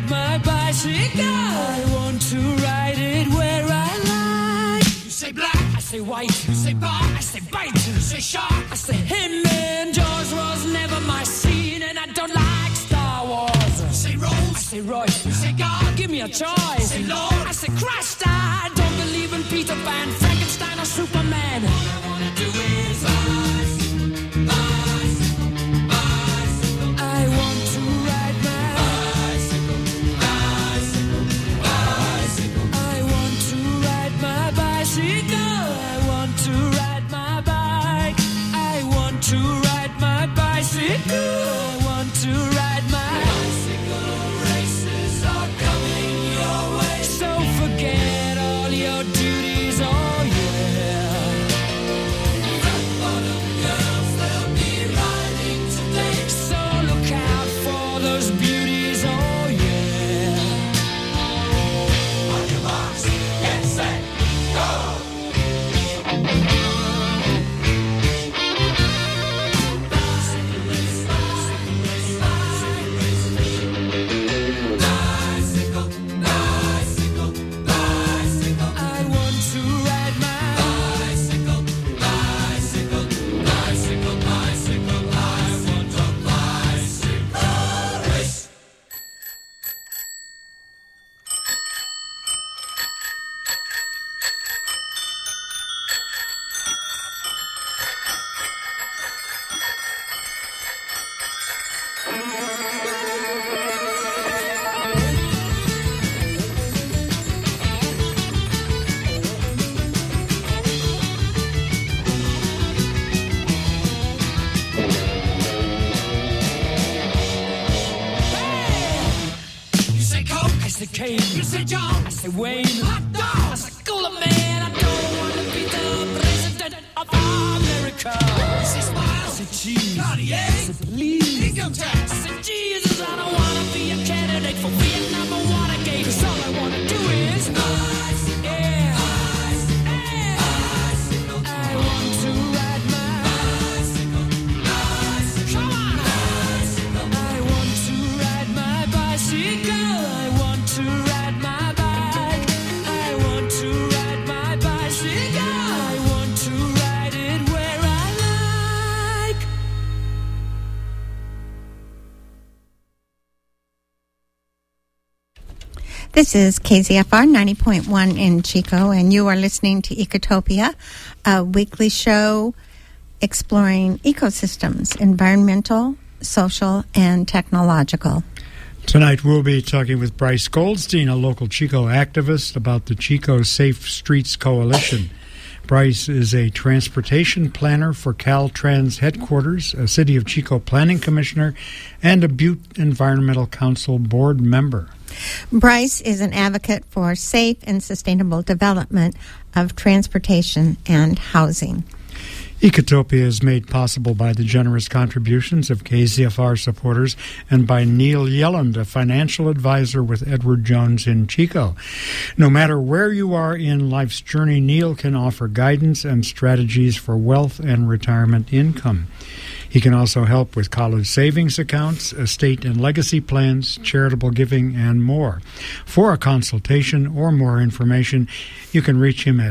ride my bicycle. I want to ride it where I like. You say black, I say white. You say bar, I say bite. You say shark, I say him. And Jaws was never my scene, and I don't like Star Wars. You say Rose, I say Royce. You say God, give me a choice. You say Lord, I say Christ. I don't believe in Peter Pan, Frankenstein, or Superman. All I wanna do is bicycle, bicycle, bicycle. I want to ride my bicycle, bicycle, bicycle. I want to ride my bicycle. I want to ride my bike. I want to ride my bicycle. I want to ride my bicycle. Races are coming your way, so forget all your duties. Oh yeah. Rock bottom girls, they'll be riding today, so look out for those beauties. Oh yeah. On your marks, get set, go. You say John, I say Wayne, hot dog, I say cooler man. I don't want to be the president of America. I say smile, I say cheese, Cartier, I say please, income tax, I say Jesus. I don't want to be a candidate for Vietnam or Watergate, 'cause all I want to do is bicycle, yeah, bicycle, yeah. Bicycle. I want to ride my bicycle, bicycle. Come on, bicycle. I want to ride my bicycle. I want to ride my bike. I want to ride my bicycle. I want to ride it where I like. This is KZFR 90.1 in Chico, and you are listening to Ecotopia, a weekly show exploring ecosystems, environmental, social, and technological. Tonight we'll be talking with Bryce Goldstein, a local Chico activist, about the Chico Safe Streets Coalition. Bryce is a transportation planner for Caltrans headquarters, a City of Chico planning commissioner, and a Butte Environmental Council board member. Bryce is an advocate for safe and sustainable development of transportation and housing. Ecotopia is made possible by the generous contributions of KZFR supporters and by Neil Yelland, a financial advisor with Edward Jones in Chico. No matter where you are in life's journey, Neil can offer guidance and strategies for wealth and retirement income. He can also help with college savings accounts, estate and legacy plans, charitable giving, and more. For a consultation or more information, you can reach him at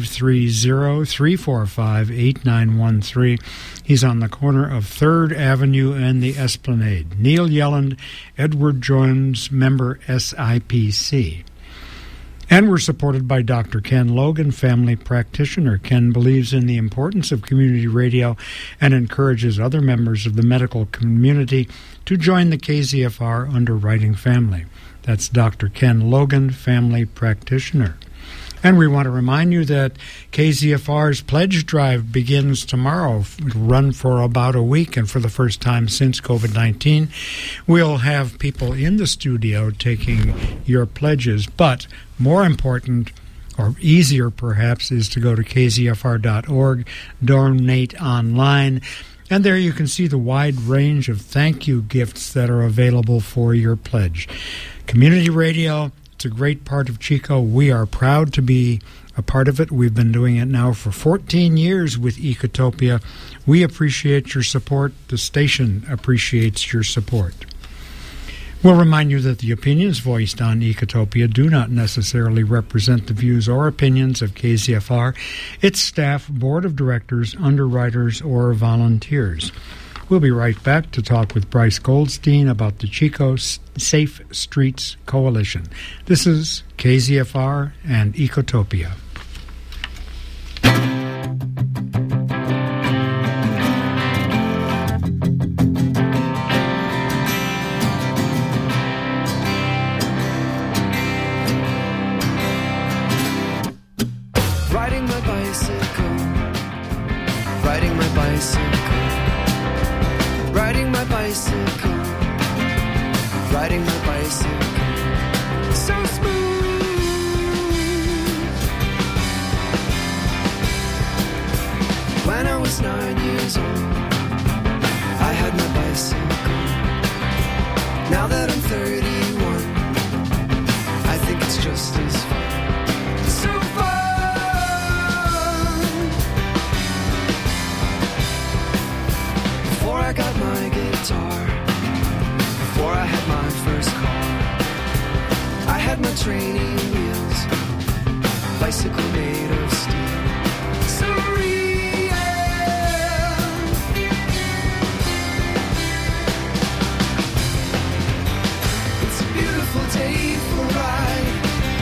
530-345-8913. He's on the corner of 3rd Avenue and the Esplanade. Neil Yelland, Edward Jones, member SIPC. And we're supported by Dr. Ken Logan, family practitioner. Ken believes in the importance of community radio and encourages other members of the medical community to join the KZFR Underwriting family. That's Dr. Ken Logan, family practitioner. And we want to remind you that KZFR's Pledge Drive begins tomorrow. It'll run for about a week, and for the first time since COVID-19, we'll have people in the studio taking your pledges. But more important, or easier perhaps, is to go to kzfr.org, donate online, and there you can see the wide range of thank you gifts that are available for your pledge. Community radio, it's a great part of Chico. We are proud to be a part of it. We've been doing it now for 14 years with Ecotopia. We appreciate your support. The station appreciates your support. We'll remind you that the opinions voiced on Ecotopia do not necessarily represent the views or opinions of KZFR, its staff, board of directors, underwriters, or volunteers. We'll be right back to talk with Bryce Goldstein about the Chico Safe Streets Coalition. This is KZFR and Ecotopia. Riding my bicycle, riding my bicycle, riding my bicycle, riding my bicycle, so smooth. When I was 9 years old, I had my bicycle. Now that I'm 31, I think it's just as fun. So fun. Before I got my guitar, before I had my first car, I had my training wheels, bicycle made of steel, so real. It's a beautiful day for a ride.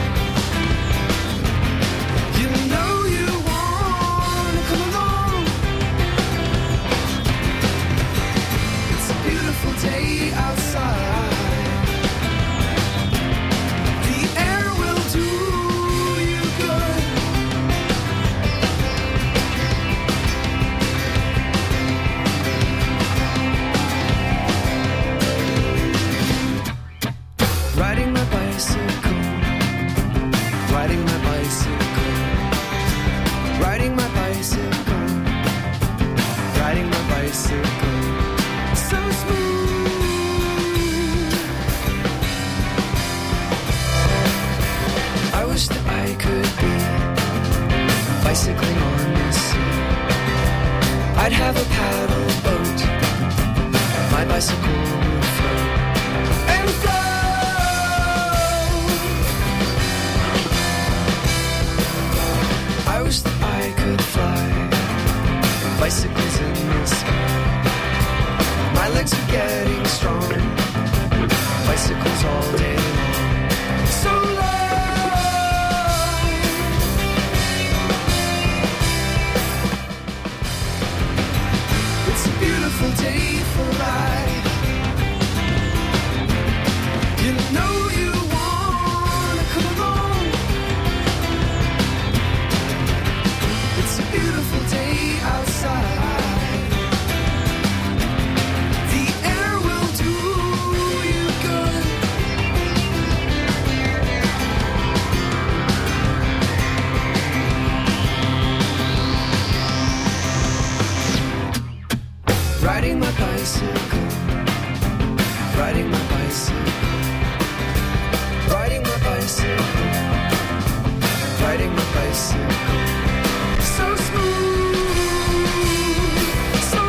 You know you wanna come along. It's a beautiful day outside. The air will do you good. Riding my bicycle, riding my bicycle, riding my bicycle, riding my bicycle, so smooth. I wish that I could be bicycling on the sea. I'd have a paddle boat, my bicycle would float and flow. I wish that I could fly bicycles in the sky. My legs are getting strong, bicycles all day long, so long. It's a beautiful day for a ride. You know you wanna come along. It's a beautiful day outside. The air will do you good. Riding my bicycle, riding my bicycle, riding my bicycle, riding my bicycle, so smooth, so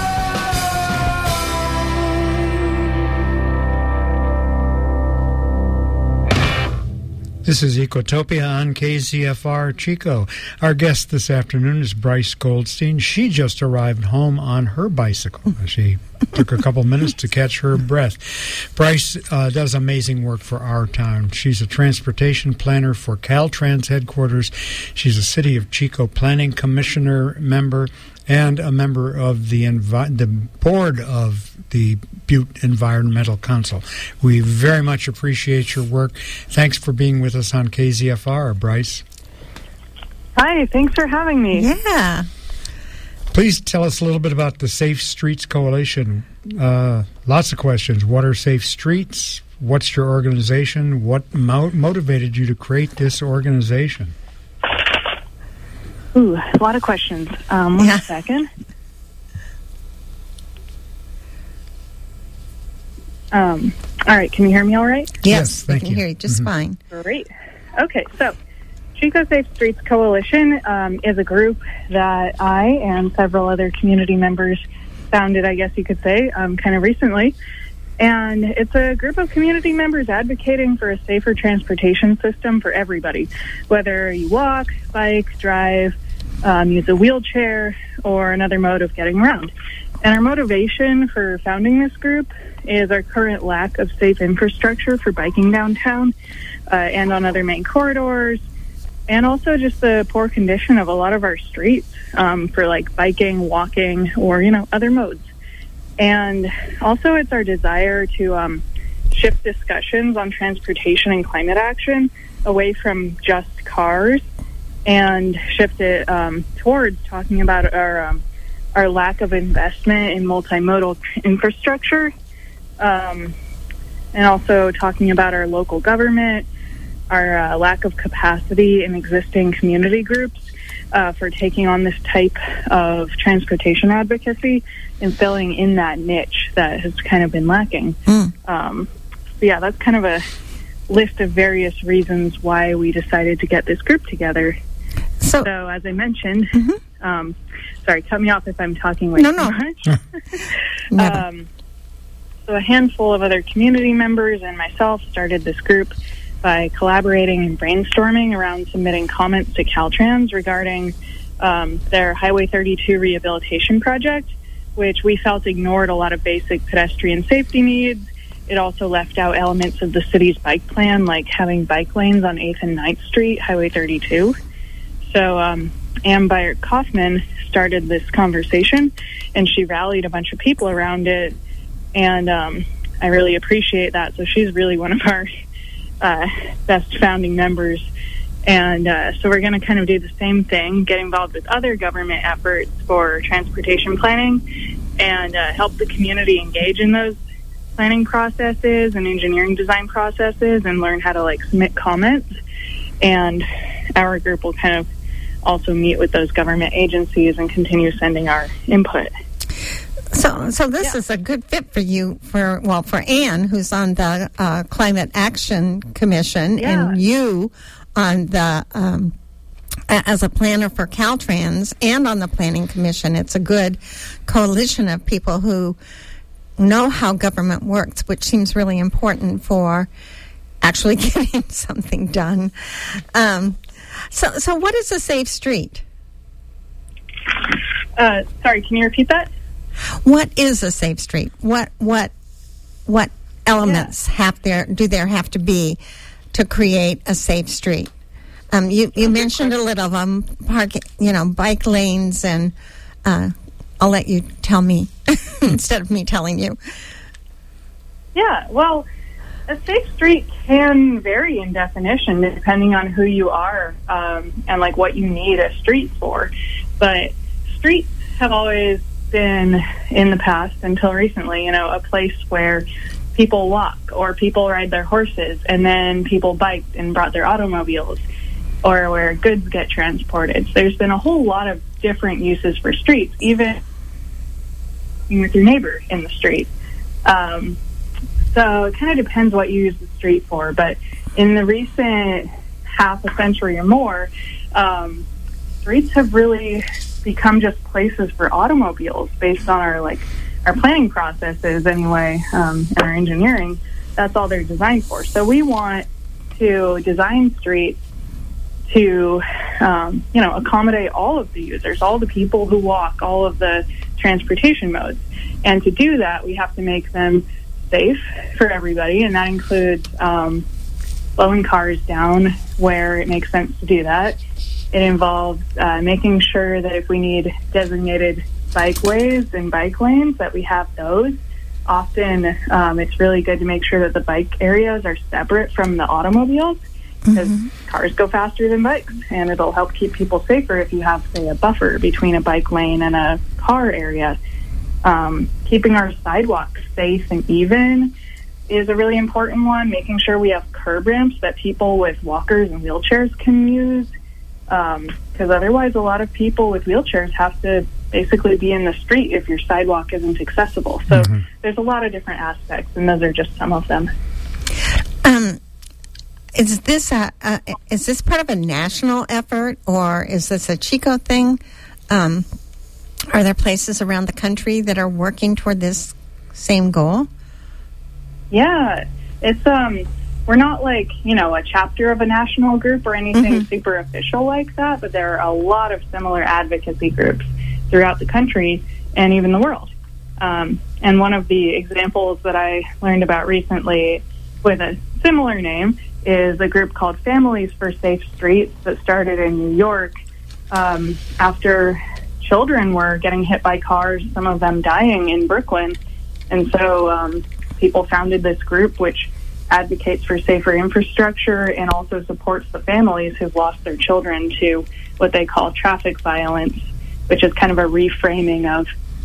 low. This is Ecotopia on KZFR Chico. Our guest this afternoon is Bryce Goldstein. She just arrived home on her bicycle. She took a couple minutes to catch her breath. Bryce does amazing work for our town. She's a transportation planner for Caltrans headquarters. She's a City of Chico Planning Commissioner member and a member of the board of the Butte Environmental Council. We very much appreciate your work. Thanks for being with us on KZFR, Bryce. Hi, thanks for having me. Yeah. Please tell us a little bit about the Safe Streets Coalition. Lots of questions. What are safe streets? What's your organization? What motivated you to create this organization? Ooh, a lot of questions. One second. All right, can you hear me all right? Yes, thank we you. can hear you just fine. Great. Okay, so Chico Safe Streets Coalition is a group that I and several other community members founded, I guess you could say, kind of recently. And it's a group of community members advocating for a safer transportation system for everybody, whether you walk, bike, drive, use a wheelchair, or another mode of getting around. And our motivation for founding this group is our current lack of safe infrastructure for biking downtown and on other main corridors, and also just the poor condition of a lot of our streets for like biking, walking, or, other modes. And also it's our desire to shift discussions on transportation and climate action away from just cars and shift it towards talking about our lack of investment in multimodal infrastructure, and also talking about our local government, our lack of capacity in existing community groups for taking on this type of transportation advocacy and filling in that niche that has kind of been lacking. That's kind of a list of various reasons why we decided to get this group together. So as I mentioned, sorry, cut me off if I'm talking way too much. So a handful of other community members and myself started this group by collaborating and brainstorming around submitting comments to Caltrans regarding their Highway 32 rehabilitation project, which we felt ignored a lot of basic pedestrian safety needs. It also left out elements of the city's bike plan, like having bike lanes on 8th and 9th Street, Highway 32. So Ann Byert Kaufman started this conversation, and she rallied a bunch of people around it, and I really appreciate that. So she's really one of our best founding members. And so we're going to kind of do the same thing, get involved with other government efforts for transportation planning and help the community engage in those planning processes and engineering design processes and learn how to submit comments. And our group will kind of also meet with those government agencies and continue sending our input. So this is a good fit for you, for Ann, who's on the Climate Action Commission, and you on the as a planner for Caltrans and on the Planning Commission. It's a good coalition of people who know how government works, which seems really important for actually getting something done. So what is a safe street? Sorry, can you repeat that? What is a safe street? What elements do there have to be to create a safe street? You mentioned a little of them, bike lanes, and I'll let you tell me instead of me telling you. Yeah, well, a safe street can vary in definition depending on who you are and what you need a street for. But streets have always been, in the past until recently, a place where people walk or people ride their horses, and then people biked and brought their automobiles, or where goods get transported. So there's been a whole lot of different uses for streets, even with your neighbor in the street. So it kind of depends what you use the street for. But in the recent half a century or more, streets have really become just places for automobiles based on our planning processes anyway, and our engineering. That's all they're designed for. So we want to design streets to accommodate all of the users, all the people who walk, all of the transportation modes. And to do that, we have to make them safe for everybody, and that includes slowing cars down where it makes sense to do that. It involves making sure that if we need designated bikeways and bike lanes, that we have those. Often it's really good to make sure that the bike areas are separate from the automobiles, because cars go faster than bikes, and it'll help keep people safer if you have, say, a buffer between a bike lane and a car area. Keeping our sidewalks safe and even is a really important one. Making sure we have curb ramps that people with walkers and wheelchairs can use, because otherwise a lot of people with wheelchairs have to basically be in the street if your sidewalk isn't accessible. So there's a lot of different aspects, and those are just some of them. Is this part of a national effort, or is this a Chico thing? Are there places around the country that are working toward this same goal? Yeah, it's we're not like, a chapter of a national group or anything super official like that, but there are a lot of similar advocacy groups throughout the country and even the world. And one of the examples that I learned about recently with a similar name is a group called Families for Safe Streets that started in New York after children were getting hit by cars, some of them dying in Brooklyn. And so people founded this group which advocates for safer infrastructure and also supports the families who've lost their children to what they call traffic violence, which is kind of a reframing of,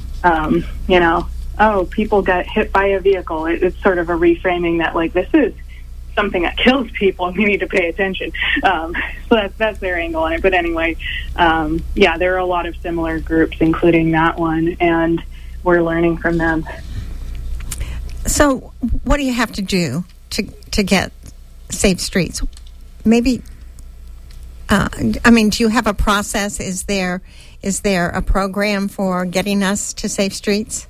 people got hit by a vehicle. It's sort of a reframing that, like, this is something that kills people and we need to pay attention. So that's their angle on it. But anyway, there are a lot of similar groups, including that one, and we're learning from them. So what do you have to do to get safe streets? Maybe, do you have a process? Is there a program for getting us to safe streets?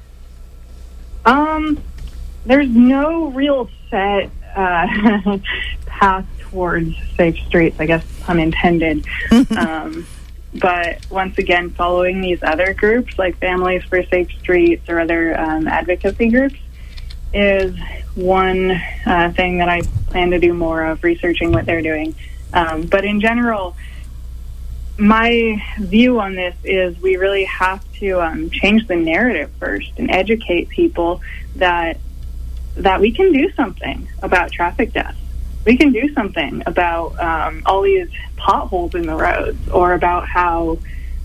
There's no real set path towards safe streets, I guess, pun intended. But once again, following these other groups like Families for Safe Streets or other advocacy groups is one thing that I plan to do more of, researching what they're doing. But in general, my view on this is we really have to change the narrative first and educate people that we can do something about traffic deaths. We can do something about all these potholes in the roads, or about how,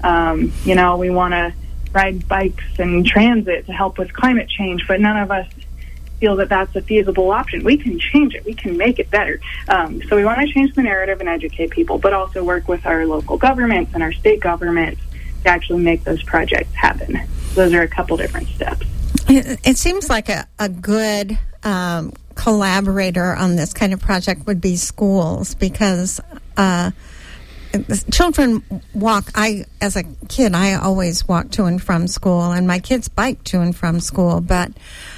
we want to ride bikes and transit to help with climate change, but none of us feel that that's a feasible option. We can change it. We can make it better. So we want to change the narrative and educate people, but also work with our local governments and our state governments to actually make those projects happen. Those are a couple different steps. It seems like a good collaborator on this kind of project would be schools, because children walk. As a kid, I always walked to and from school, and my kids bike to and from school, but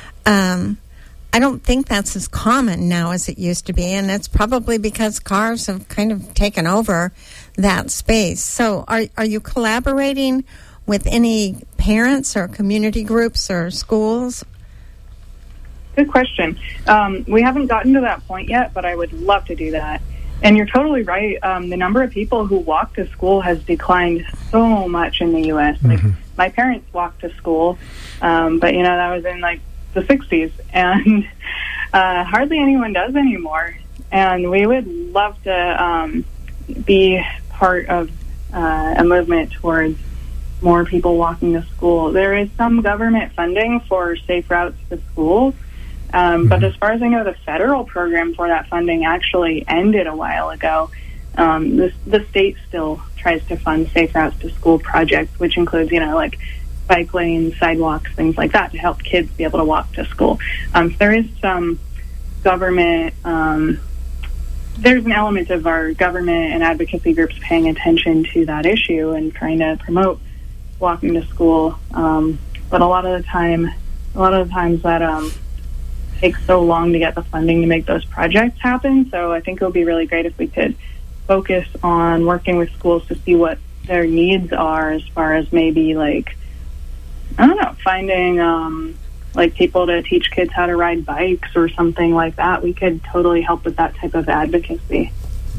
I don't think that's as common now as it used to be, and it's probably because cars have kind of taken over that space. So are you collaborating with any parents or community groups or schools? Good question. We haven't gotten to that point yet, but I would love to do that. And you're totally right. The number of people who walk to school has declined so much in the U.S. Like, my parents walked to school, but, that was in, the 60s, and hardly anyone does anymore. And we would love to be part of a movement towards more people walking to school. There is some government funding for safe routes to schools, but as far as I know, the federal program for that funding actually ended a while ago. The state still tries to fund safe routes to school projects, which includes, bike lanes, sidewalks, things like that, to help kids be able to walk to school. So there is some government, there's an element of our government and advocacy groups paying attention to that issue and trying to promote walking to school. But a lot of the times that takes so long to get the funding to make those projects happen. So I think it would be really great if we could focus on working with schools to see what their needs are, as far as maybe finding people to teach kids how to ride bikes or something like that. We could totally help with that type of advocacy.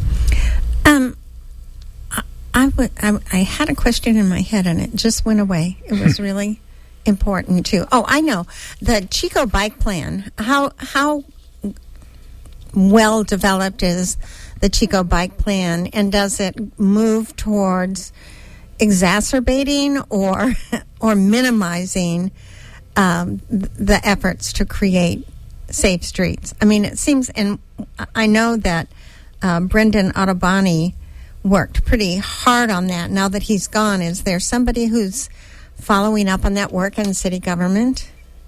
I had a question in my head and it just went away. It was really important too. Oh, I know. The Chico Bike Plan. How well developed is the Chico Bike Plan, and does it move towards exacerbating or minimizing the efforts to create safe streets? I mean, it seems, and I know that Brendan Ottoboni worked pretty hard on that. Now that he's gone, is there somebody who's following up on that work in city government?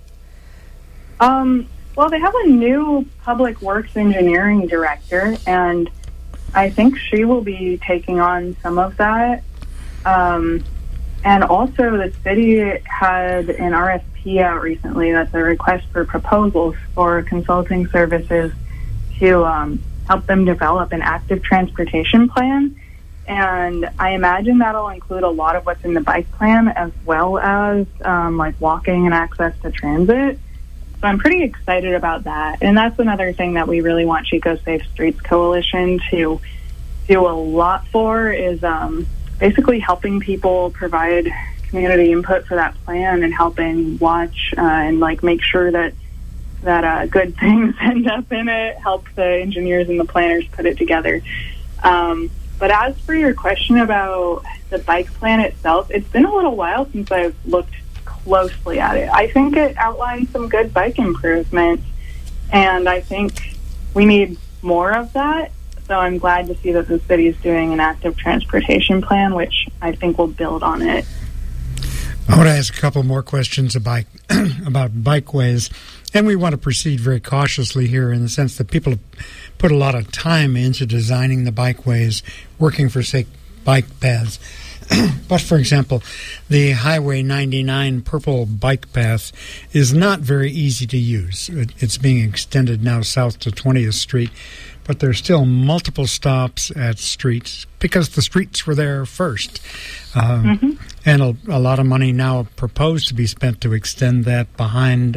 Well, they have a new public works engineering director, and I think she will be taking on some of that. And also the city had an RFP RFP out recently that's a request for proposals for consulting services to help them develop an active transportation plan. And I imagine that'll include a lot of what's in the bike plan, as well as like walking and access to transit. So I'm pretty excited about that. And that's another thing that we really want Chico Safe Streets Coalition to do a lot for, is basically helping people provide community input for that plan and helping watch and like make sure that good things end up in it, help the engineers and the planners put it together. But as for your question about the bike plan itself, it's been a little while since I've looked closely at it. I think it outlines some good bike improvements, and I think we need more of that. So I'm glad to see that the city is doing an active transportation plan, which I think will build on it. I want to ask a couple more questions about bikeways, and we want to proceed very cautiously here in the sense that people have put a lot of time into designing the bikeways, working for, say, bike paths. But, for example, the Highway 99 purple bike path is not very easy to use. It's being extended now south to 20th Street, but there's still multiple stops at streets because the streets were there first. And a lot of money now proposed to be spent to extend that behind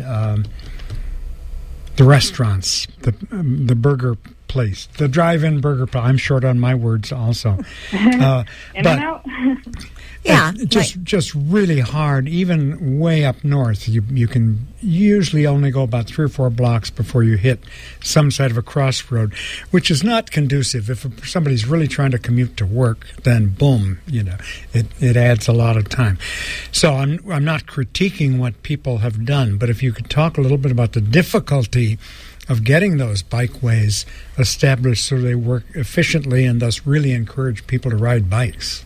the restaurants, the burger place, the drive-in burger place. I'm short on my words also. In and out. Yeah, just really hard. Even way up north, you can usually only go about 3 or 4 blocks before you hit some side of a crossroad, which is not conducive. If somebody's really trying to commute to work, then boom, it adds a lot of time. So I'm not critiquing what people have done, but if you could talk a little bit about the difficulty of getting those bikeways established so they work efficiently and thus really encourage people to ride bikes.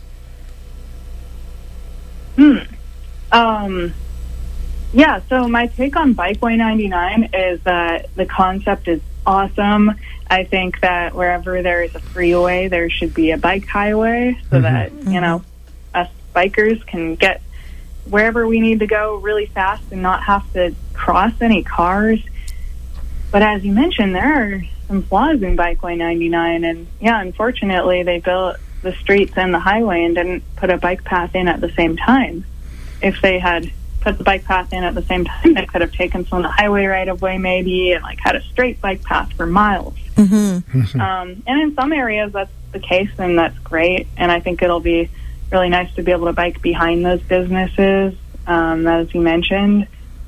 Yeah, so my take on Bikeway 99 is that the concept is awesome. I think that wherever there is a freeway, there should be a bike highway so that, us bikers can get wherever we need to go really fast and not have to cross any cars. But as you mentioned, there are some flaws in Bikeway 99, and unfortunately, they built the streets and the highway and didn't put a bike path in at the same time. If they had put the bike path in at the same time, they could have taken some of the highway right of way maybe and had a straight bike path for miles. And in some areas that's the case, and that's great. And I think it'll be really nice to be able to bike behind those businesses, as you mentioned.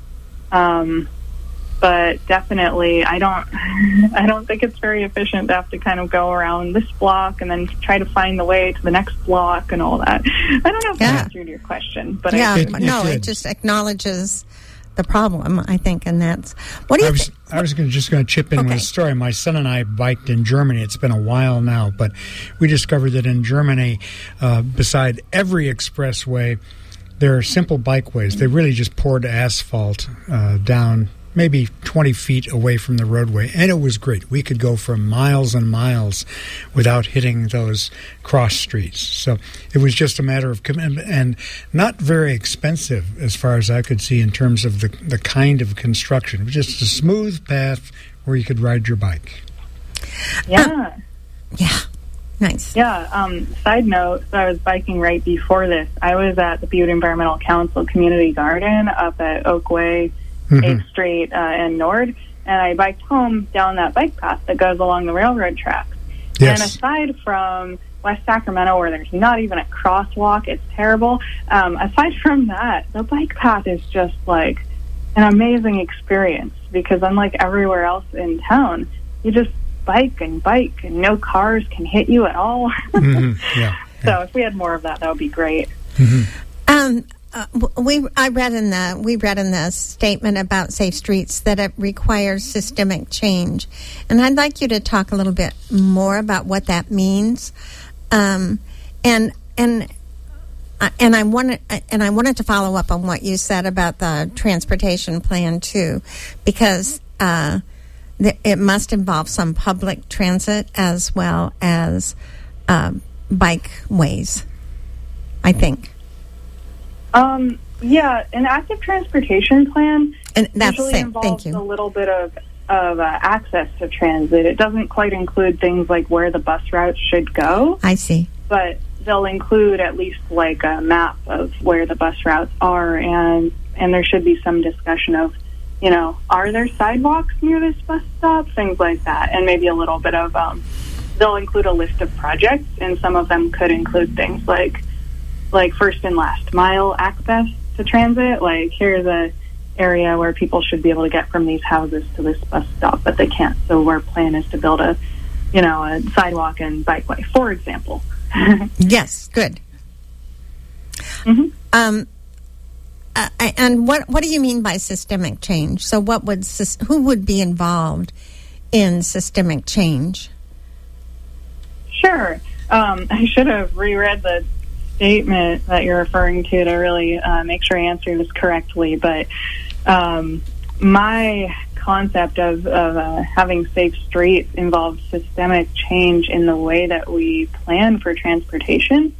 But definitely, I don't think it's very efficient to have to kind of go around this block and then try to find the way to the next block and all that. I don't know if I answered your question, but it just acknowledges the problem, I think, and that's what do you think? I was just going to chip in with a story. My son and I biked in Germany. It's been a while now, but we discovered that in Germany, beside every expressway, there are simple bikeways. They really just poured asphalt down maybe 20 feet away from the roadway, and it was great. We could go for miles and miles without hitting those cross streets. So it was just a matter of commitment, and not very expensive as far as I could see in terms of the kind of construction. It was just a smooth path where you could ride your bike. Yeah. Nice. Yeah. Side note, so I was biking right before this. I was at the Butte Environmental Council Community Garden up at Oakway, 8th Street and Nord, and I biked home down that bike path that goes along the railroad tracks. Yes. And aside from West Sacramento, where there's not even a crosswalk, it's terrible. Aside from that, the bike path is just like an amazing experience, because unlike everywhere else in town, you just bike and no cars can hit you at all. So if we had more of that, that would be great. We read in the statement about Safe Streets that it requires systemic change, and I'd like you to talk a little bit more about what that means. And I wanted to follow up on what you said about the transportation plan too, because it must involve some public transit as well as bikeways, I think. Yeah, an active transportation plan And that's usually it. involves Thank you. a little bit of access to transit. It doesn't quite include things like where the bus routes should go, I see. but they'll include at least like a map of where the bus routes are, and there should be some discussion of, you know, are there sidewalks near this bus stop, things like that, and maybe a little bit of, they'll include a list of projects, and some of them could include things like first and last mile access to transit, like here's a area where people should be able to get from these houses to this bus stop, but they can't, so our plan is to build a sidewalk and bikeway, for example. Yes, good. Mm-hmm. And what do you mean by systemic change? So who would be involved in systemic change? Sure. I should have reread the statement that you're referring to really make sure I answer this correctly, but my concept of having safe streets involves systemic change in the way that we plan for transportation.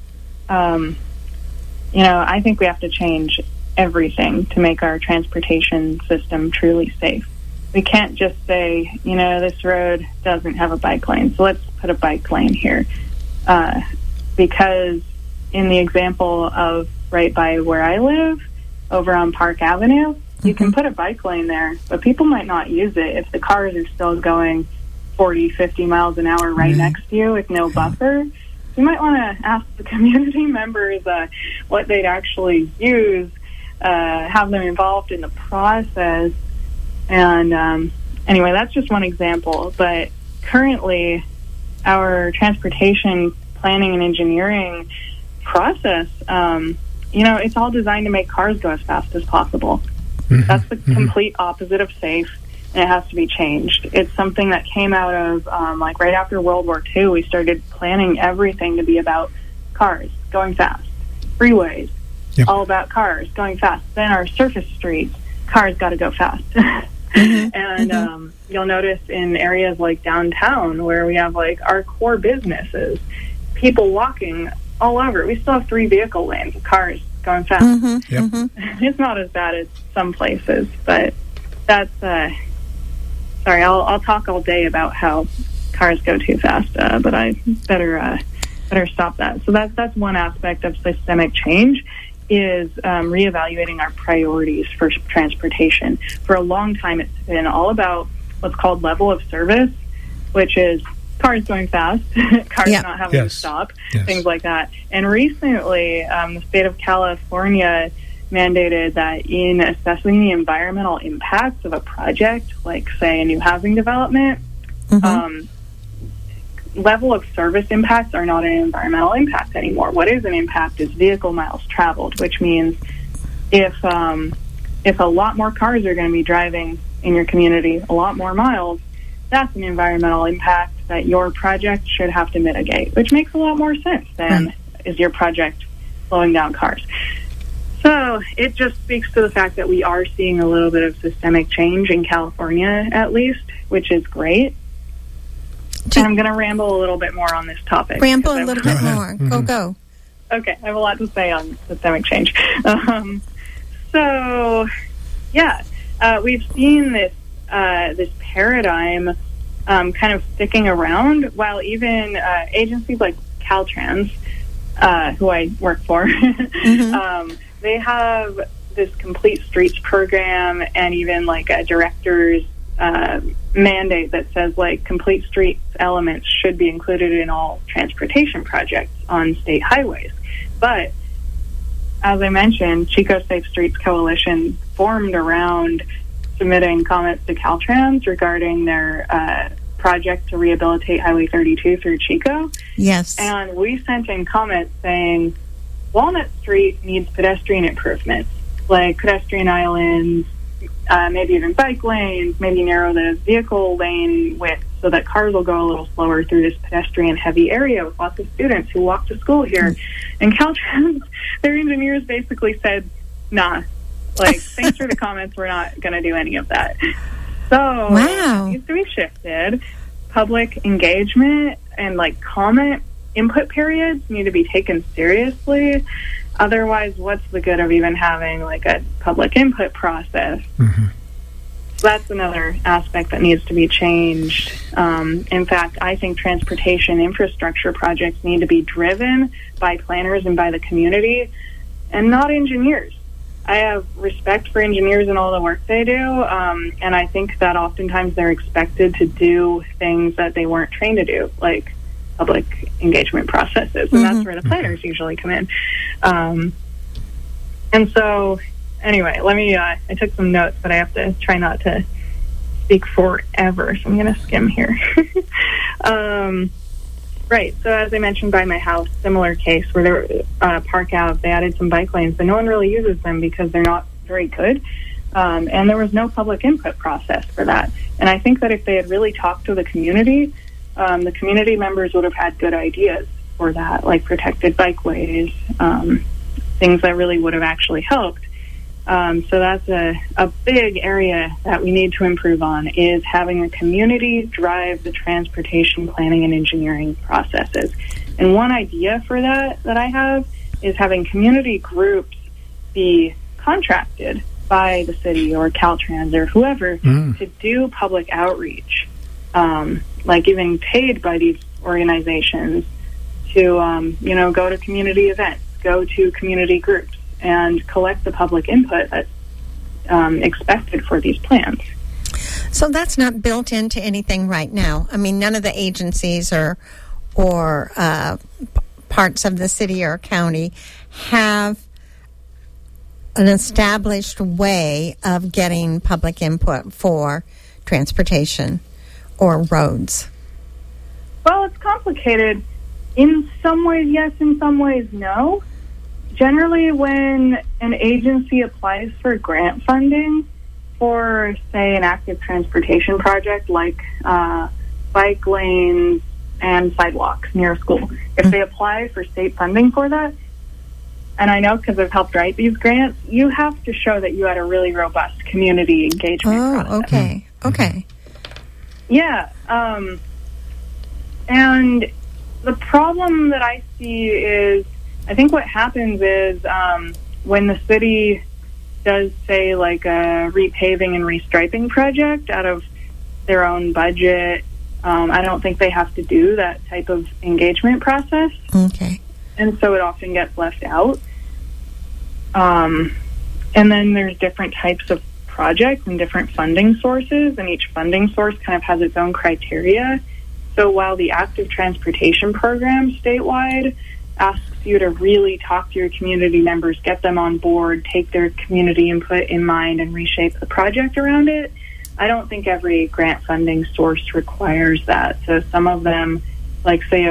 I think we have to change everything to make our transportation system truly safe. We can't just say, this road doesn't have a bike lane, so let's put a bike lane here. Because in the example of right by where I live, over on Park Avenue, you can put a bike lane there, but people might not use it if the cars are still going 40, 50 miles an hour right next to you with no buffer. You might want to ask the community members what they'd actually use, have them involved in the process. And anyway, that's just one example. But currently, our transportation planning and engineering process, it's all designed to make cars go as fast as possible. Mm-hmm. That's the complete opposite of safe, and it has to be changed. It's something that came out of, right after World War II, we started planning everything to be about cars going fast, freeways, all about cars going fast. Then our surface streets, cars got to go fast. And you'll notice in areas like downtown where we have our core businesses, people walking all over. We still have 3 vehicle lanes of cars going fast. It's not as bad as some places, but that's sorry, I'll talk all day about how cars go too fast, but I better stop that. So that's one aspect of systemic change, is reevaluating our priorities for transportation. For a long time, it's been all about what's called level of service, which is cars going fast, cars not having to stop, things like that. And recently, the state of California mandated that in assessing the environmental impacts of a project, like, say, a new housing development, level of service impacts are not an environmental impact anymore. What is an impact is vehicle miles traveled, which means if a lot more cars are going to be driving in your community, a lot more miles, that's an environmental impact that your project should have to mitigate, which makes a lot more sense than is your project slowing down cars. So it just speaks to the fact that we are seeing a little bit of systemic change in California, at least, which is great. And I'm going to ramble a little bit more on this topic. Ramble a little bit more. Go. Okay, I have a lot to say on systemic change. We've seen this paradigm kind of sticking around, while even agencies like Caltrans, who I work for, they have this complete streets program, and even a director's mandate that says complete streets elements should be included in all transportation projects on state highways. But as I mentioned, Chico Safe Streets Coalition formed around submitting comments to Caltrans regarding their project to rehabilitate Highway 32 through Chico. Yes. And we sent in comments saying Walnut Street needs pedestrian improvements, like pedestrian islands, maybe even bike lanes, maybe narrow the vehicle lane width so that cars will go a little slower through this pedestrian-heavy area with lots of students who walk to school here. And Caltrans, their engineers basically said, nah, thanks for the comments, we're not going to do any of that. So it needs to be shifted. Public engagement and comment input periods need to be taken seriously. otherwise, what's the good of even having like a public input process? Mm-hmm. So that's another aspect that needs to be changed. In fact, I think transportation infrastructure projects need to be driven by planners and by the community, and not engineers. I have respect for engineers and all the work they do, and I think that oftentimes they're expected to do things that they weren't trained to do, like public engagement processes, and that's where the planners usually come in. And so, anyway, I took some notes, but I have to try not to speak forever, so I'm going to skim here. Right, so as I mentioned, by my house, similar case where there Park Ave, they added some bike lanes, but no one really uses them because they're not very good. And there was no public input process for that. And I think that if they had really talked to the community members would have had good ideas for that, like protected bikeways, things that really would have actually helped. So that's a big area that we need to improve on, is having the community drive the transportation planning and engineering processes. And one idea for that I have is having community groups be contracted by the city or Caltrans or whoever to do public outreach, like even paid by these organizations to, go to community events, go to community groups, and collect the public input that's expected for these plans. So that's not built into anything right now. I mean, none of the agencies or parts of the city or county have an established way of getting public input for transportation or roads. Well, it's complicated. In some ways, yes. In some ways, no. Generally, when an agency applies for grant funding for, say, an active transportation project like bike lanes and sidewalks near a school, if they apply for state funding for that, and I know because I've helped write these grants, you have to show that you had a really robust community engagement process. Okay. Yeah. And the problem that I see is, I think what happens is when the city does, say, like a repaving and restriping project out of their own budget, I don't think they have to do that type of engagement process. Okay. And so it often gets left out. And then there's different types of projects and different funding sources, and each funding source kind of has its own criteria. So while the active transportation program statewide asks you to really talk to your community members, get them on board, take their community input in mind, and reshape the project around it, I don't think every grant funding source requires that. So some of them, like say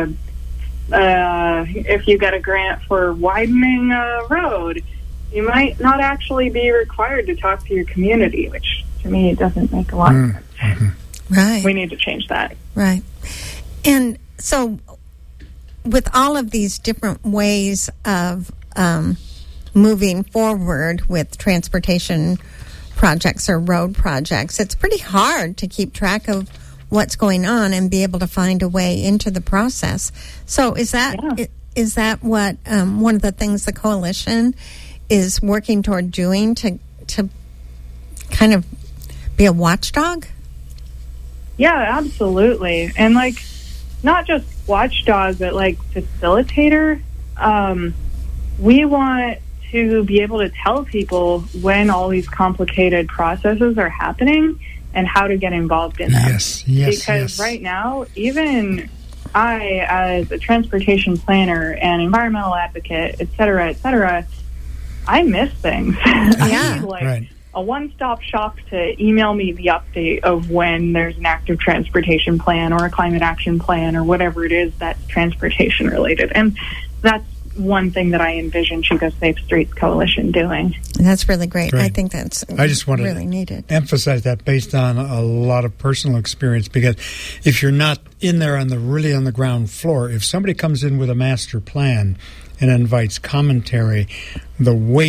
if you get a grant for widening a road, you might not actually be required to talk to your community, which to me doesn't make a lot of sense. Mm-hmm. Right. We need to change that. Right. And so with all of these different ways of moving forward with transportation projects or road projects, it's pretty hard to keep track of what's going on and be able to find a way into the process. So is that what one of the things the coalition is working toward doing to kind of be a watchdog? Yeah, absolutely. And like, not just watchdog, but like facilitator. We want to be able to tell people when all these complicated processes are happening and how to get involved in them. Yes. Because right now, even I, as a transportation planner and environmental advocate, et cetera, I miss things. I need a one-stop shop to email me the update of when there's an active transportation plan or a climate action plan or whatever it is that's transportation related. And that's one thing that I envision Chico Safe Streets Coalition doing. That's really great. I think that's really needed. Emphasize that based on a lot of personal experience, because if you're not in there on the ground floor, if somebody comes in with a master plan and invites commentary, the weight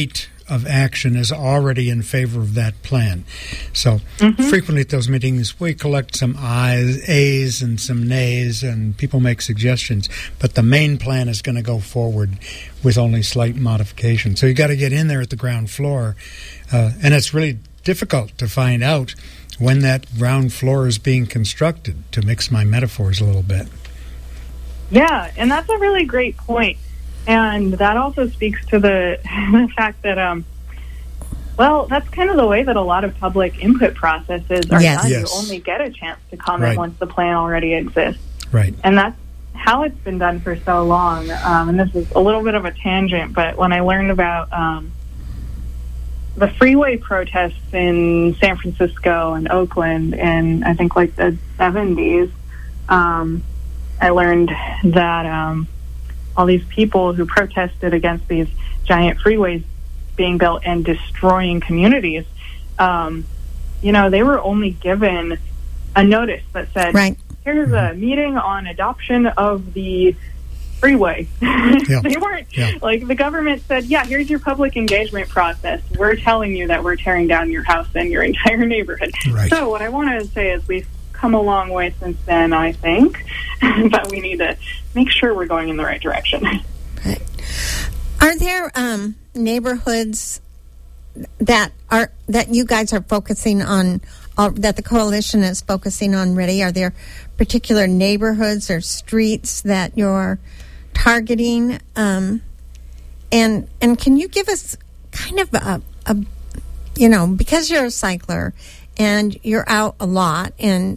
of action is already in favor of that plan. So frequently at those meetings, we collect some A's and some nays, and people make suggestions. But the main plan is going to go forward with only slight modification. So you got to get in there at the ground floor, and it's really difficult to find out when that ground floor is being constructed, to mix my metaphors a little bit. Yeah, and that's a really great point. And that also speaks to the fact that, that's kind of the way that a lot of public input processes are done. Yes. You only get a chance to comment once the plan already exists. Right. And that's how it's been done for so long. And this is a little bit of a tangent, but when I learned about the freeway protests in San Francisco and Oakland in, I think, like the 70s, I learned that all these people who protested against these giant freeways being built and destroying communities, they were only given a notice that said, here's a meeting on adoption of the freeway. They weren't like, the government said, here's your public engagement process. We're telling you that we're tearing down your house and your entire neighborhood. Right. So what I want to say is we've come a long way since then, I think, but we need to make sure we're going in the right direction. Right. Are there neighborhoods that you guys are focusing on, that the coalition is focusing on already? Are there particular neighborhoods or streets that you're targeting? And can you give us kind of a because you're a cycler and you're out a lot, and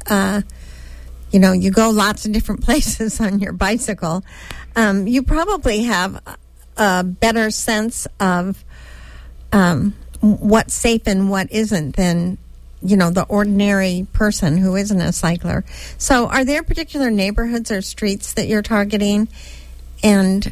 you go lots of different places on your bicycle, you probably have a better sense of what's safe and what isn't than the ordinary person who isn't a cycler. So are there particular neighborhoods or streets that you're targeting? And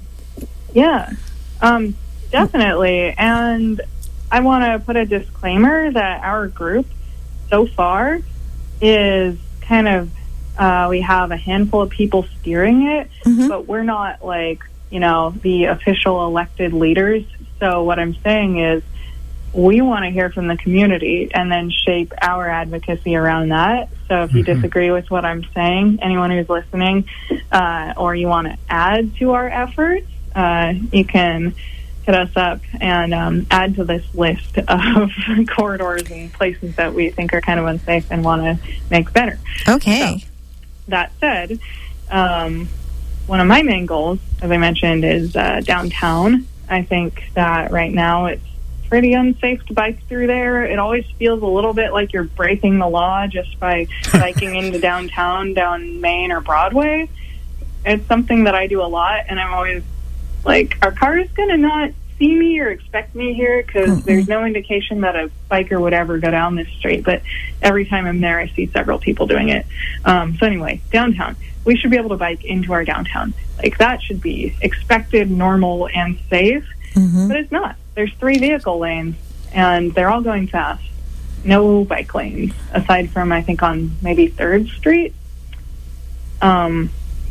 definitely. And I want to put a disclaimer that our group so far is kind of, we have a handful of people steering it, but we're not like, the official elected leaders. So what I'm saying is, we want to hear from the community and then shape our advocacy around that. So if you disagree with what I'm saying, anyone who's listening, or you want to add to our efforts, you can hit us up and add to this list of corridors and places that we think are kind of unsafe and want to make better. Okay. So, that said, one of my main goals, as I mentioned, is downtown. I think that right now it's pretty unsafe to bike through there. It always feels a little bit like you're breaking the law just by biking into downtown, down Main or Broadway. It's something that I do a lot, and I'm always like, are cars going to not see me or expect me here? Because there's no indication that a biker would ever go down this street, but every time I'm there, I see several people doing it. So anyway, downtown. We should be able to bike into our downtown. Like, that should be expected, normal, and safe, but it's not. There's 3 vehicle lanes, and they're all going fast. No bike lanes, aside from, I think, on maybe 3rd Street. So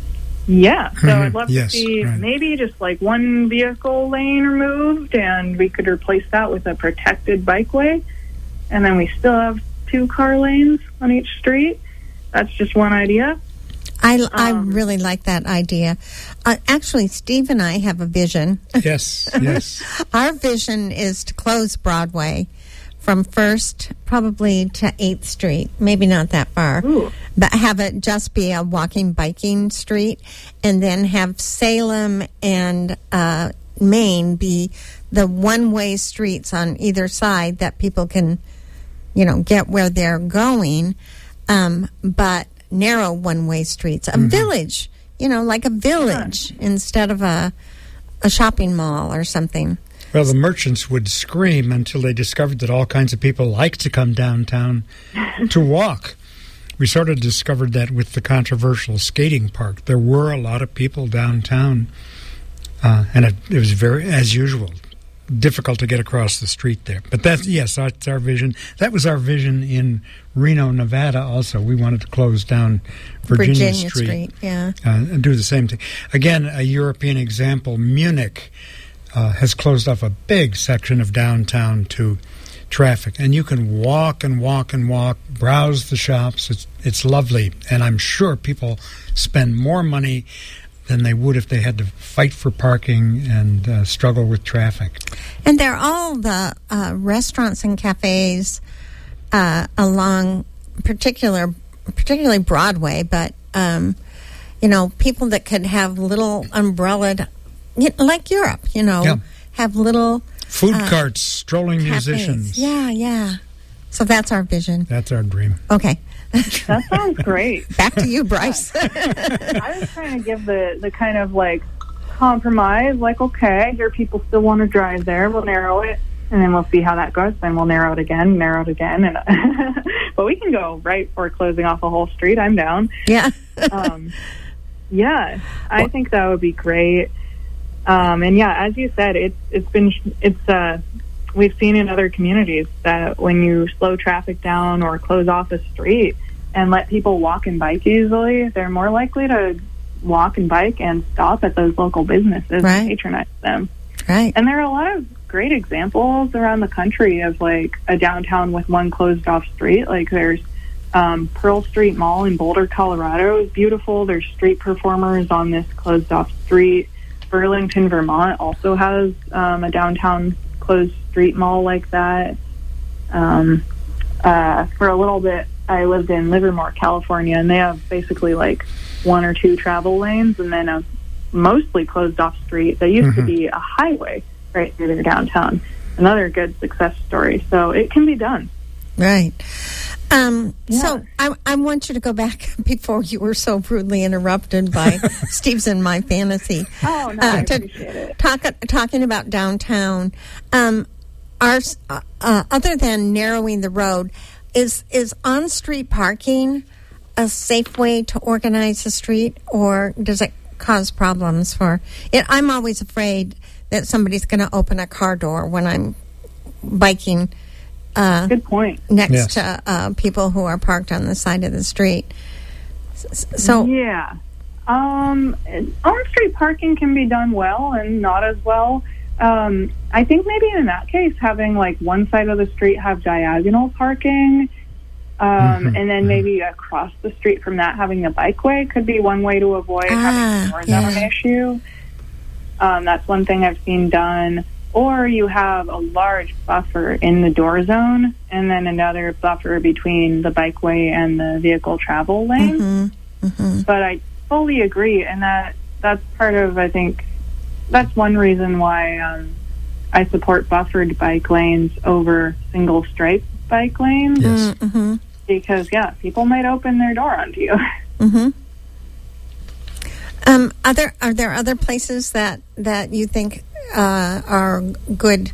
I'd love to see maybe just like 1 vehicle lane removed, and we could replace that with a protected bikeway, and then we still have 2 car lanes on each street. That's just one idea. I really like that idea. Actually, Steve and I have a vision. Yes. Our vision is to close Broadway from 1st probably to 8th Street. Maybe not that far. Ooh. But have it just be a walking, biking street, and then have Salem and Main be the one-way streets on either side that people can, get where they're going, but narrow one-way streets. A village, like a village instead of a shopping mall or something. Well, the merchants would scream until they discovered that all kinds of people like to come downtown to walk. We sort of discovered that with the controversial skating park. There were a lot of people downtown, and it was very, as usual, difficult to get across the street there. But that's our vision. That was our vision in Reno, Nevada also. We wanted to close down Virginia Street. Yeah. And do the same thing. Again, a European example, Munich. has closed off a big section of downtown to traffic, and you can walk and walk and walk, browse the shops. It's lovely, and I'm sure people spend more money than they would if they had to fight for parking and struggle with traffic. And they're all the restaurants and cafes along particularly Broadway, but people that could have little umbrellaed, like Europe, have little food carts, strolling cafes. musicians. Yeah. So that's our vision. That's our dream. Okay. That sounds great. Back to you, Bryce. I was trying to give the kind of like compromise, like, okay, I hear people still want to drive there. We'll narrow it, and then we'll see how that goes. Then we'll narrow it again. And but we can go right for closing off a whole street. I'm down. Yeah. Yeah, I think that would be great. And yeah, as you said, we've seen in other communities that when you slow traffic down or close off a street and let people walk and bike easily, they're more likely to walk and bike and stop at those local businesses and patronize them. Right. And there are a lot of great examples around the country of like a downtown with one closed off street. Like there's Pearl Street Mall in Boulder, Colorado is beautiful. There's street performers on this closed off street. Burlington, Vermont also has a downtown closed street mall like that. For a little bit, I lived in Livermore, California, and they have basically like one or two travel lanes and then a mostly closed off street that used to be a highway right through their downtown. Another good success story. So it can be done. Right. So I want you to go back before you were so rudely interrupted by Steve's and My Fantasy. Oh, no, I appreciate it. Talking about downtown, other than narrowing the road, is on-street parking a safe way to organize the street, or does it cause problems for it? I'm always afraid that somebody's going to open a car door when I'm biking. Good point. Next to people who are parked on the side of the street. So yeah, on-street parking can be done well and not as well. I think maybe in that case, having like one side of the street have diagonal parking, and then maybe across the street from that having a bikeway could be one way to avoid having a door zone issue. That's one thing I've seen done. Or you have a large buffer in the door zone and then another buffer between the bikeway and the vehicle travel lane. But I fully agree, and that's part of, I think, that's one reason why I support buffered bike lanes over single stripe bike lanes. Yes. Because, people might open their door onto you. Are there other places that you think are good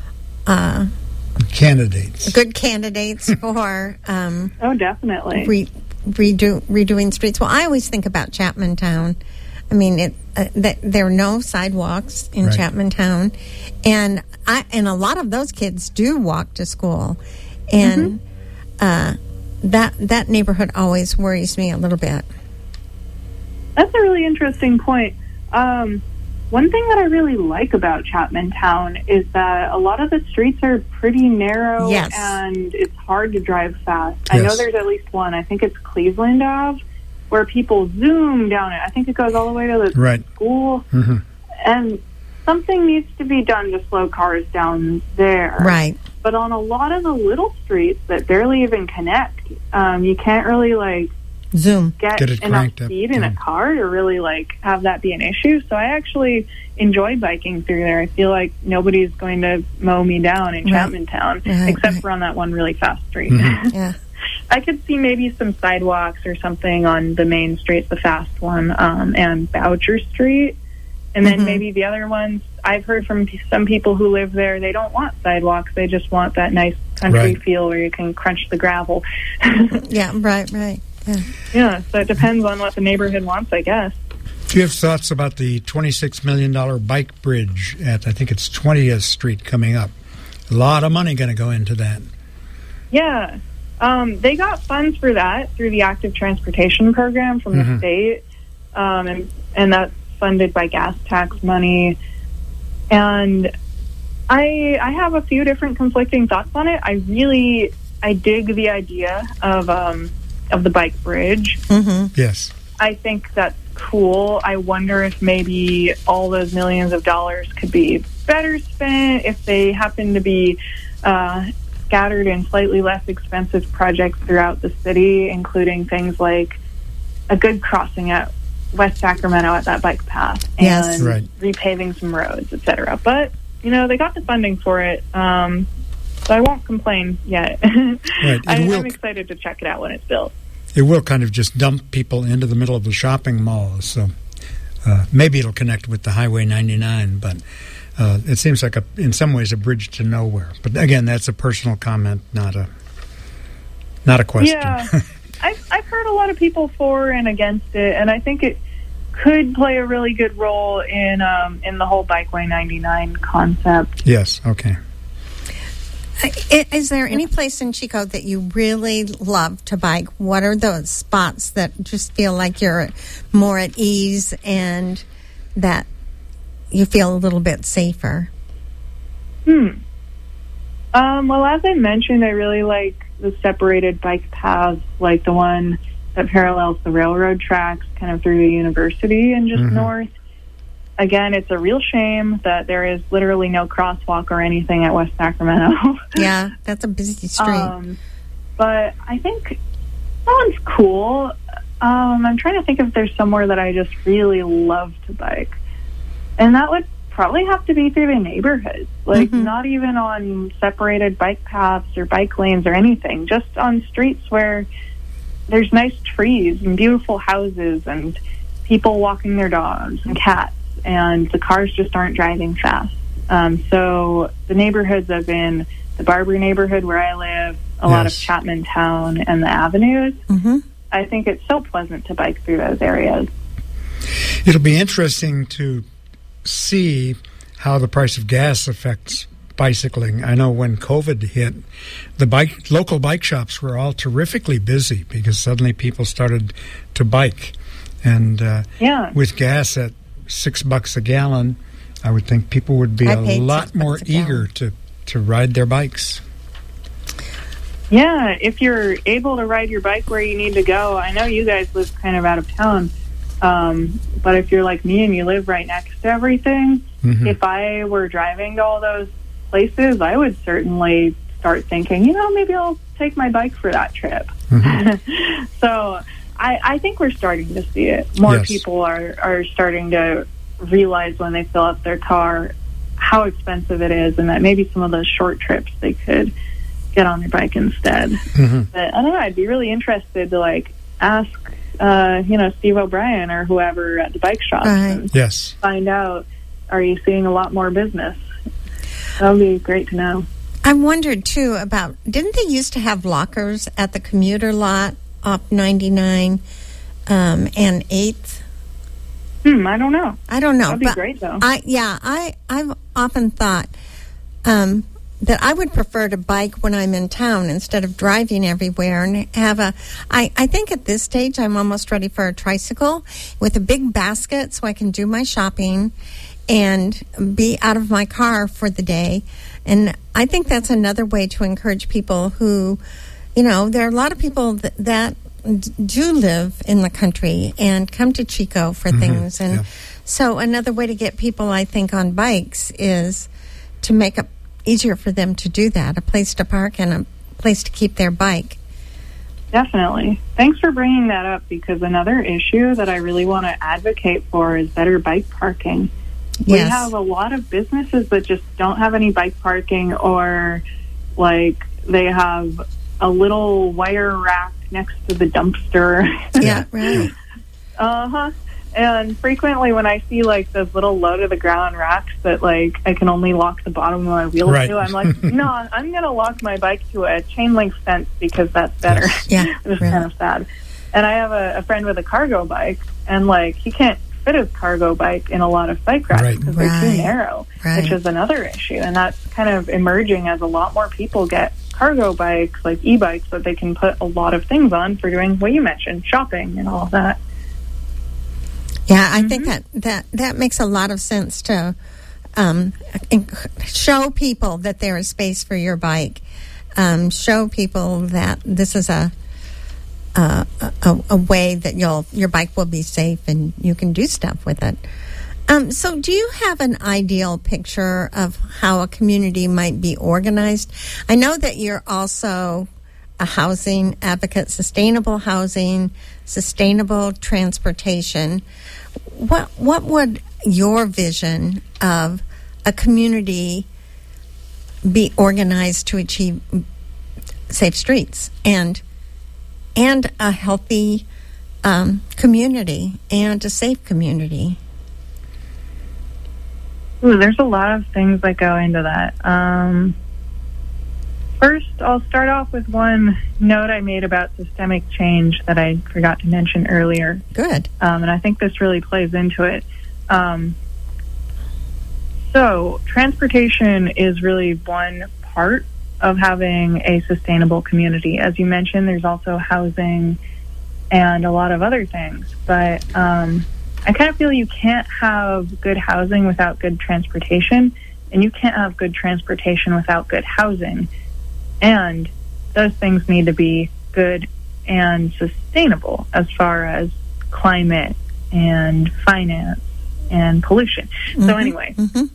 candidates? Good candidates for oh, definitely redoing streets. Well, I always think about Chapman Town. I mean, there are no sidewalks in Chapman Town, and a lot of those kids do walk to school, and that neighborhood always worries me a little bit. That's a really interesting point. One thing that I really like about Chapman Town is that a lot of the streets are pretty narrow and it's hard to drive fast. I know there's at least one. I think it's Cleveland Ave, where people zoom down it. I think it goes all the way to the school. And something needs to be done to slow cars down there. Right. But on a lot of the little streets that barely even connect, you can't really get enough speed in a car to really have that be an issue. So I actually enjoy biking through there. I feel like nobody's going to mow me down in Chapman Town, except for on that one really fast street. I could see maybe some sidewalks or something on the main street, the fast one, and Boucher Street. And then maybe the other ones, I've heard from some people who live there, they don't want sidewalks. They just want that nice country feel where you can crunch the gravel. Yeah, so it depends on what the neighborhood wants, I guess. Do you have thoughts about the $26 million bike bridge at, I think it's 20th Street coming up? A lot of money going to go into that. Yeah. They got funds for that through the Active Transportation Program from the state, and that's funded by gas tax money. And I have a few different conflicting thoughts on it. I dig the idea of the bike bridge. Mm-hmm. Yes. I think that's cool. I wonder if maybe all those millions of dollars could be better spent if they happen to be scattered in slightly less expensive projects throughout the city, including things like a good crossing at West Sacramento at that bike path and repaving some roads, etc. But, they got the funding for it, so I won't complain yet. Right. I'm excited to check it out when it's built. It will kind of just dump people into the middle of the shopping mall, so maybe it'll connect with the Highway 99, but it seems like, in some ways, a bridge to nowhere. But again, that's a personal comment, not a question. Yeah, I've heard a lot of people for and against it, and I think it could play a really good role in the whole Bikeway 99 concept. Yes. Okay. Is there any place in Chico that you really love to bike? What are those spots that just feel like you're more at ease and that you feel a little bit safer? Well, as I mentioned, I really like the separated bike paths, like the one that parallels the railroad tracks kind of through the university and just north. Again, it's a real shame that there is literally no crosswalk or anything at West Sacramento. Yeah, that's a busy street. But I think that one's cool. I'm trying to think if there's somewhere that I just really love to bike. And that would probably have to be through the neighborhoods. Like, not even on separated bike paths or bike lanes or anything. Just on streets where there's nice trees and beautiful houses and people walking their dogs and cats. And the cars just aren't driving fast. So the neighborhoods of in the Barber neighborhood where I live, a lot of Chapman Town and the avenues, I think it's so pleasant to bike through those areas. It'll be interesting to see how the price of gas affects bicycling. I know when COVID hit, the local bike shops were all terrifically busy because suddenly people started to bike. And with gas at $6 a gallon, I would think people would be a lot more eager to ride their bikes. Yeah, if you're able to ride your bike where you need to go, I know you guys live kind of out of town, but if you're like me and you live right next to everything, if I were driving to all those places, I would certainly start thinking, maybe I'll take my bike for that trip. So I think we're starting to see it. More people are starting to realize when they fill up their car how expensive it is, and that maybe some of those short trips they could get on their bike instead. But I don't know, I'd be really interested to ask Steve O'Brien or whoever at the bike shop and find out, are you seeing a lot more business? That would be great to know. I wondered too about, didn't they used to have lockers at the commuter lot off 99 and 8th? I don't know. That'd be great, though. I've often thought that I would prefer to bike when I'm in town instead of driving everywhere and have I think at this stage I'm almost ready for a tricycle with a big basket so I can do my shopping and be out of my car for the day. And I think that's another way to encourage people who, there are a lot of people that do live in the country and come to Chico for things. And so another way to get people, I think, on bikes is to make it easier for them to do that, a place to park and a place to keep their bike. Definitely. Thanks for bringing that up, because another issue that I really want to advocate for is better bike parking. We have a lot of businesses that just don't have any bike parking, or they have a little wire rack next to the dumpster. Yeah, right. And frequently when I see those little low to the ground racks that I can only lock the bottom of my wheel to, I'm like, no, I'm going to lock my bike to a chain link fence because that's better. Yeah. It's kind of sad. And I have a friend with a cargo bike, and he can't fit his cargo bike in a lot of bike racks because they're too narrow, which is another issue. And that's kind of emerging as a lot more people get cargo bikes, e-bikes, that they can put a lot of things on for doing what you mentioned, shopping and all of that. Yeah, I think that makes a lot of sense to show people that there is space for your bike. Show people that this is a way that your bike will be safe and you can do stuff with it. So do you have an ideal picture of how a community might be organized? I know that you're also a housing advocate, sustainable housing, sustainable transportation. What would your vision of a community be organized to achieve safe streets and a healthy community and a safe community? Ooh, there's a lot of things that go into that. First, I'll start off with one note I made about systemic change that I forgot to mention earlier. Good. And I think this really plays into it. So, transportation is really one part of having a sustainable community. As you mentioned, there's also housing and a lot of other things. But I kind of feel you can't have good housing without good transportation, and you can't have good transportation without good housing. And those things need to be good and sustainable as far as climate and finance and pollution. Mm-hmm. So anyway,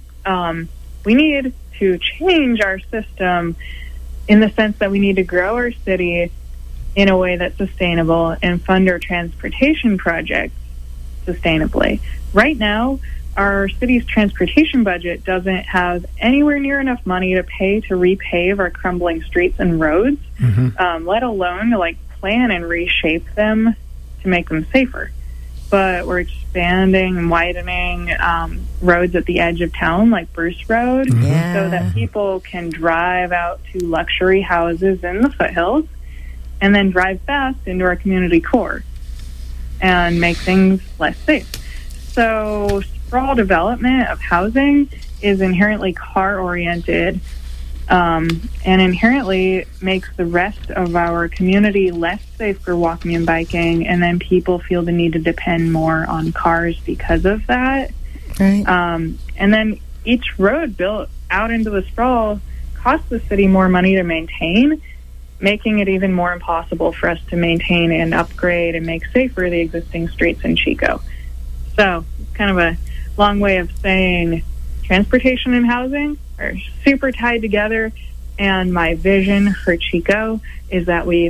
we need to change our system in the sense that we need to grow our city in a way that's sustainable and fund our transportation projects sustainably. Right now, our city's transportation budget doesn't have anywhere near enough money to pay to repave our crumbling streets and roads, let alone to plan and reshape them to make them safer. But we're expanding and widening roads at the edge of town, like Bruce Road, so that people can drive out to luxury houses in the foothills and then drive fast into our community core and make things less safe. So sprawl development of housing is inherently car-oriented and inherently makes the rest of our community less safe for walking and biking, and then people feel the need to depend more on cars because of that. Right. And then each road built out into the sprawl costs the city more money to maintain, making it even more impossible for us to maintain and upgrade and make safer the existing streets in Chico. So, kind of a long way of saying transportation and housing are super tied together, and my vision for Chico is that we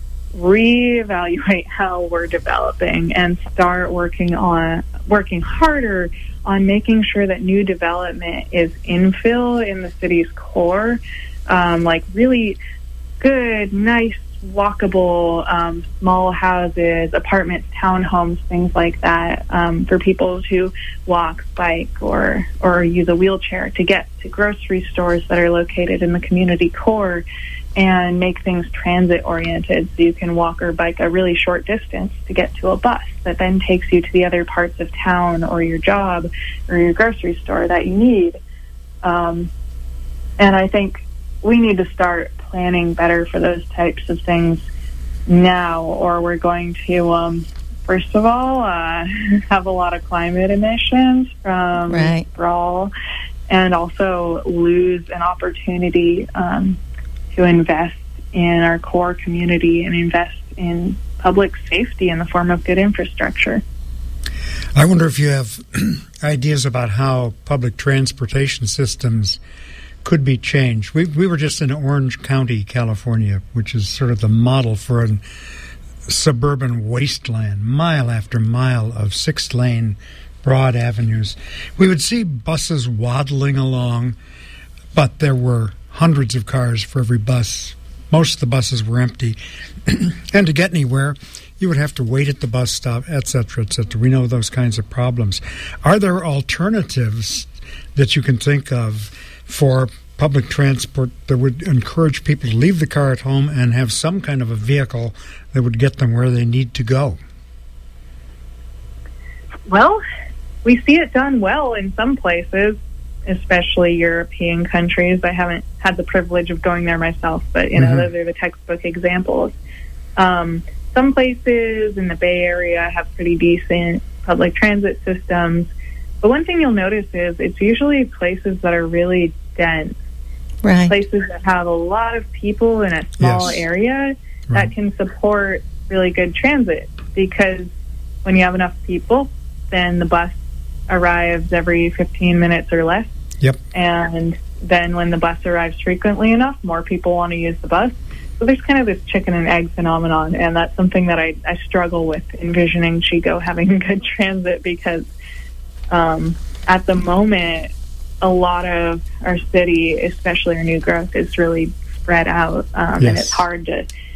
reevaluate how we're developing and start working harder on making sure that new development is infill in the city's core, like really good, nice, walkable, small houses, apartments, townhomes, things like that, for people to walk, bike, or use a wheelchair to get to grocery stores that are located in the community core, and make things transit-oriented so you can walk or bike a really short distance to get to a bus that then takes you to the other parts of town or your job or your grocery store that you need. And I think we need to start planning better for those types of things now, or we're going to, first of all, have a lot of climate emissions from sprawl, and also lose an opportunity to invest in our core community and invest in public safety in the form of good infrastructure. I wonder if you have ideas about how public transportation systems could be changed. We were just in Orange County, California, which is sort of the model for a suburban wasteland, mile after mile of 6-lane broad avenues. We would see buses waddling along, but there were hundreds of cars for every bus. Most of the buses were empty. And to get anywhere, you would have to wait at the bus stop, etc., etc. We know those kinds of problems. Are there alternatives that you can think of for public transport that would encourage people to leave the car at home and have some kind of a vehicle that would get them where they need to go? Well, we see it done well in some places, especially European countries. I haven't had the privilege of going there myself, but those are the textbook examples. Some places in the Bay Area have pretty decent public transit systems. But one thing you'll notice is it's usually places that are really dense, Right. places that have a lot of people in a small Yes. area that Right. can support really good transit. Because when you have enough people, then the bus arrives every 15 minutes or less. Yep. And then when the bus arrives frequently enough, more people want to use the bus. So there's kind of this chicken and egg phenomenon, and that's something that I struggle with envisioning Chico having good transit, because at the moment, a lot of our city, especially our new growth, is really spread out, and Yes. it's hard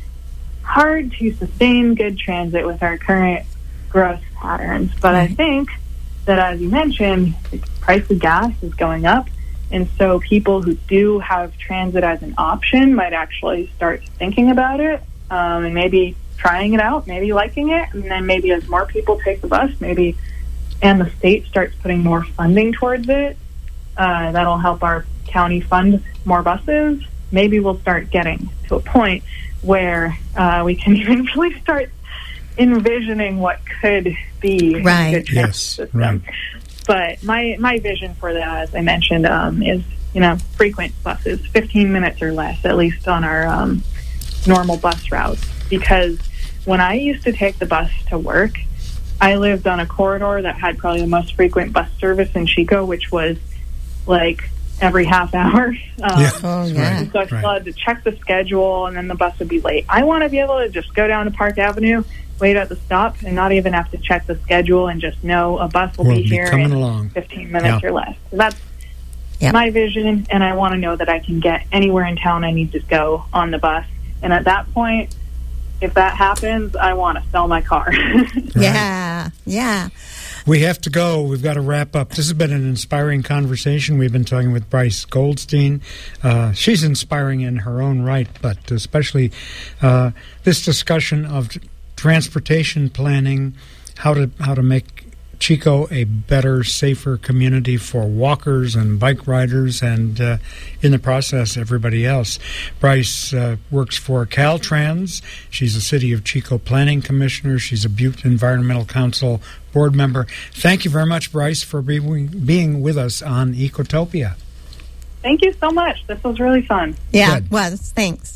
to sustain good transit with our current growth patterns. But I think that, as you mentioned, the price of gas is going up, and so people who do have transit as an option might actually start thinking about it, and maybe trying it out, maybe liking it, and then maybe as more people take the bus, maybe, and the state starts putting more funding towards it, that'll help our county fund more buses. Maybe we'll start getting to a point where we can even really start envisioning what could be Right. a good transit Yes, system. right. But my vision for that, as I mentioned, is, frequent buses, 15 minutes or less, at least on our normal bus routes. Because when I used to take the bus to work, I lived on a corridor that had probably the most frequent bus service in Chico, which was like every half hour. Yeah. Oh, Right. yeah. So I still had to check the schedule, and then the bus would be late. I want to be able to just go down to Park Avenue, wait at the stop, and not even have to check the schedule, and just know a bus will Will be be here coming in along. 15 minutes Yeah. or less. So that's Yep. my vision, and I want to know that I can get anywhere in town I need to go on the bus. And at that point, if that happens, I want to sell my car. Yeah. Yeah. We have to go. We've got to wrap up. This has been an inspiring conversation. We've been talking with Bryce Goldstein. She's inspiring in her own right, but especially this discussion of transportation planning, how to make Chico a better, safer community for walkers and bike riders, and in the process, everybody else. Bryce works for Caltrans. She's a City of Chico Planning Commissioner. She's a Butte Environmental Council board member. Thank you very much, Bryce, for being with us on Ecotopia. Thank you so much. This was really fun. Yeah, Good. it was. Thanks.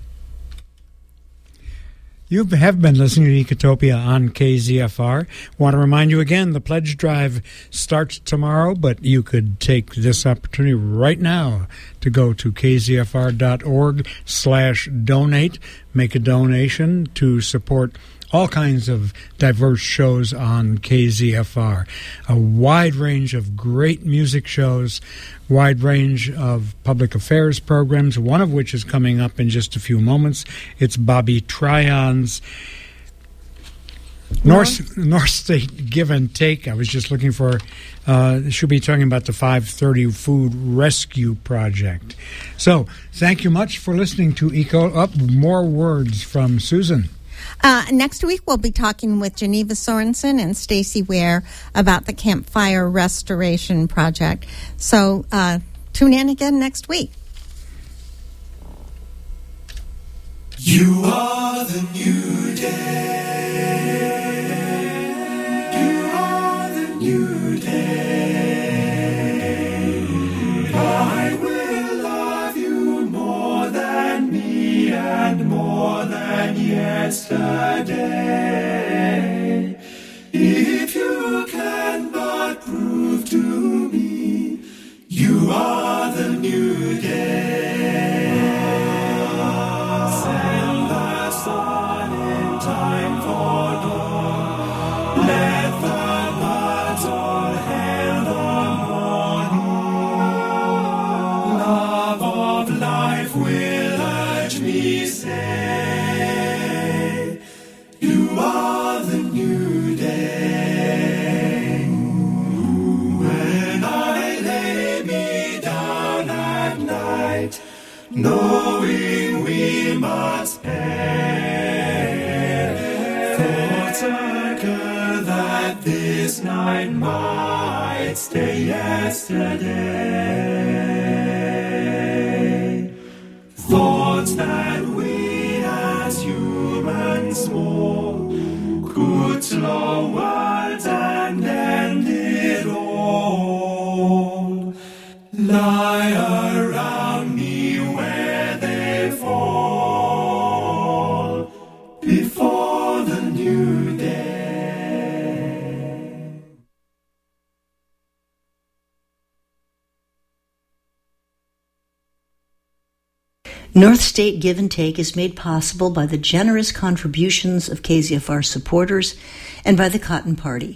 You have been listening to Ecotopia on KZFR. Want to remind you again, the pledge drive starts tomorrow, but you could take this opportunity right now to go to kzfr.org/donate, make a donation to support all kinds of diverse shows on KZFR. A wide range of great music shows, wide range of public affairs programs, one of which is coming up in just a few moments. It's Bobby Tryon's North State Give and Take. I was just looking for, she'll be talking about the 530 Food Rescue Project. So, thank you much for listening to Eco Up. More words from Susan. Next week, we'll be talking with Geneva Sorensen and Stacy Ware about the Campfire Restoration Project. So tune in again next week. You are the new day. You are the new day. I will love you more than me and more than yesterday. If you cannot prove to me, you are the new day. Send the sun in time for dawn. Let the birds all hail the morning. Love of life will urge me say, you are the new day. When I lay me down at night, knowing we must perish, thoughts occur that this night might stay yesterday. Thoughts that we as humans small could slow worlds and end it all. North State Give and Take is made possible by the generous contributions of KZFR supporters and by the Cotton Party.